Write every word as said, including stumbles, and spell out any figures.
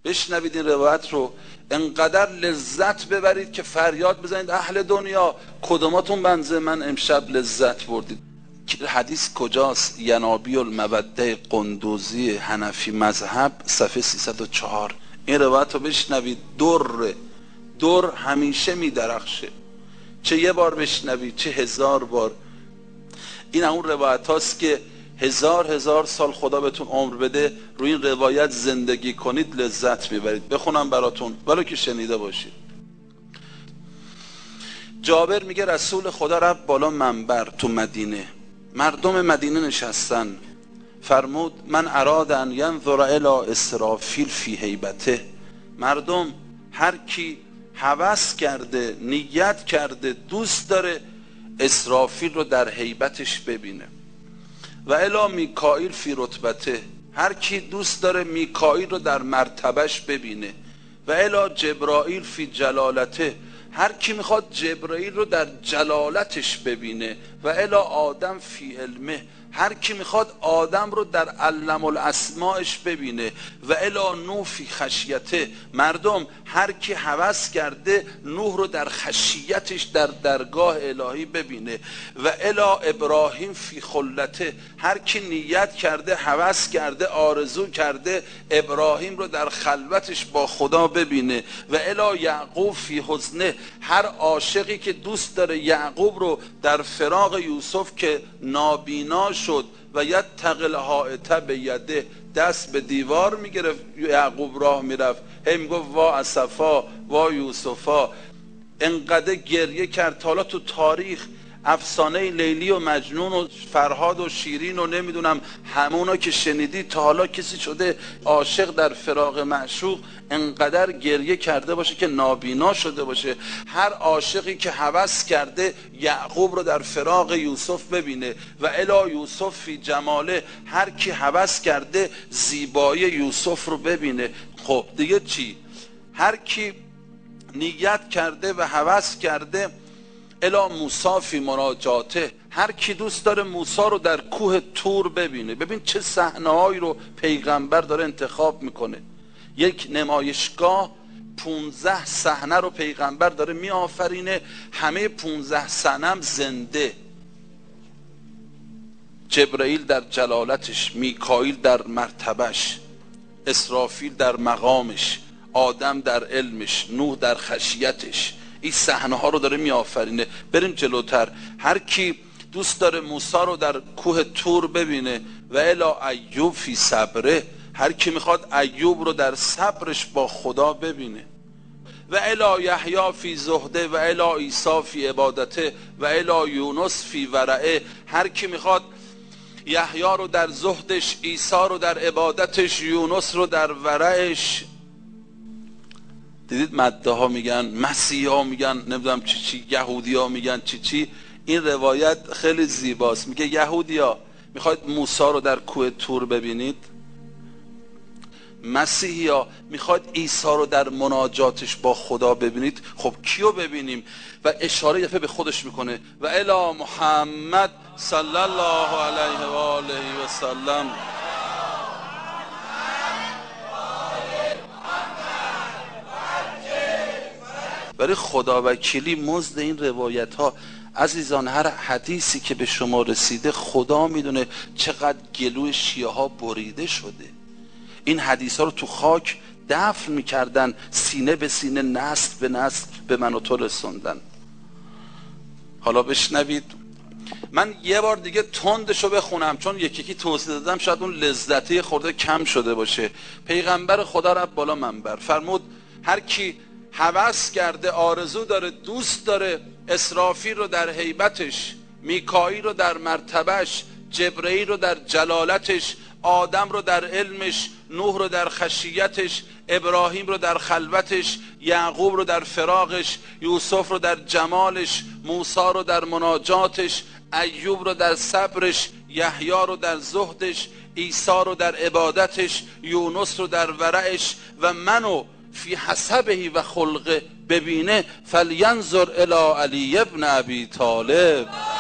بشنوید این روایت رو، انقدر لذت ببرید که فریاد بزنید اهل دنیا کدوماتون بنزه من امشب لذت بردید. حدیث کجاست؟ ینابی الموده قندوزی حنفی مذهب صفحه سیصد و چهار. این روایت رو بشنوید. در در همیشه می درخشه، چه یه بار بشنوید چه هزار بار. این اون روایت هاست که هزار هزار سال خدا بهتون عمر بده روی این روایت زندگی کنید لذت میبرید. بخونم براتون ولو که شنیده باشید. جابر میگه رسول خدا رفت بالا منبر تو مدینه، مردم مدینه نشستن، فرمود من اراد ان ینظر الی اسرافیل فی هیبته. مردم هر کی هوس کرده، نیت کرده، دوست داره اسرافیل رو در هیبتش ببینه. و الی میکائیل فی رتبته، هر کی دوست داره میکائیل رو در مرتبهش ببینه. و الی جبرائیل فی جلالته، هر کی میخواد جبرائیل رو در جلالتش ببینه. و الی آدم فی علمه، هر کی میخواد آدم رو در علم الاسماءش ببینه. و الی نوح فی خشیته، مردم هر کی هوس کرده نوح رو در خشیتش در درگاه الهی ببینه. و الی ابراهیم فی خلته، هر کی نیت کرده، هوس کرده، آرزو کرده ابراهیم رو در خلوتش با خدا ببینه. و الی یعقوب فی حزنه، هر عاشقی که دوست داره یعقوب رو در فراق یوسف که نابینا شد و یتق الحائط بیده، دست به دیوار میگرفت یعقوب راه میرفت، هی میگفت وا اسفا وا یوسفا، انقدر گریه کرد. تا حالا تو تاریخ افسانه لیلی و مجنون و فرهاد و شیرین و نمیدونم همونا که شنیدی، تا حالا کسی شده عاشق در فراق معشوق انقدر گریه کرده باشه که نابینا شده باشه؟ هر عاشقی که هوس کرده یعقوب رو در فراق یوسف ببینه. و الی یوسف فی جماله، هر کی هوس کرده زیبایی یوسف رو ببینه. خب دیگه چی؟ هر کی نیت کرده و هوس کرده الی موسی فی مناجاته، هر کی دوست داره موسی رو در کوه طور ببینه. ببین چه صحنه‌هایی رو پیغمبر داره انتخاب میکنه. یک نمایشگاه پونزده صحنه رو پیغمبر داره می آفرینه، همه پونزده صحنه زنده. جبرائیل در جلالتش، میکائیل در مرتبهش، اسرافیل در مقامش، آدم در علمش، نوح در خشیتش. این صحنه ها رو داره می آفرینه. بریم جلوتر. هر کی دوست داره موسی رو در کوه طور ببینه. و الی ایوب فی صبره، هر کی میخواد ایوب رو در صبرش با خدا ببینه. و الی یحیی فی زهده و الی عیسی فی عبادته و الی یونس فی ورعه، هر کی میخواد یحیی رو در زهدش، عیسی رو در عبادتش، یونس رو در ورعش. دیدید مده ها میگن، مسیح ها میگن نمیدونم چی چی، یهودی ها میگن چی چی. این روایت خیلی زیباست. میگه یهودی ها میخواید موسی رو در کوه طور ببینید، مسیحی ها میخواید عیسی رو در مناجاتش با خدا ببینید. خب کیو ببینیم؟ و اشاره یفه به خودش میکنه. و الی محمد صلی الله علیه و آله و سلم. برای خدا وکیلی مزد این روایت ها عزیزان، هر حدیثی که به شما رسیده خدا میدونه چقدر گلوی شیعه ها بریده شده. این حدیث ها رو تو خاک دفن میکردن، سینه به سینه، نسل به نسل به من و تو رسوندن. حالا بشنوید. من یه بار دیگه تندشو بخونم چون یکی یکی توضیح دادم، شاید اون لذتی خورده کم شده باشه. پیغمبر خدا رفت بالا منبر، فرمود هر کی هوس کرده، آرزو داره، دوست داره اسرافیل رو در هیبتش، میکائیل رو در مرتبهش، جبرائیل رو در جلالتش، آدم رو در علمش، نوح رو در خشیتش، ابراهیم رو در خلوتش، یعقوب رو در فراقش، یوسف رو در جمالش، موسی رو در مناجاتش، ایوب رو در صبرش، یحیی رو در زهدش، عیسی رو در عبادتش، یونس رو در ورعش. و منو فی حسبه و خلقه ببینه، فلینظر الی علی ابن ابی طالب.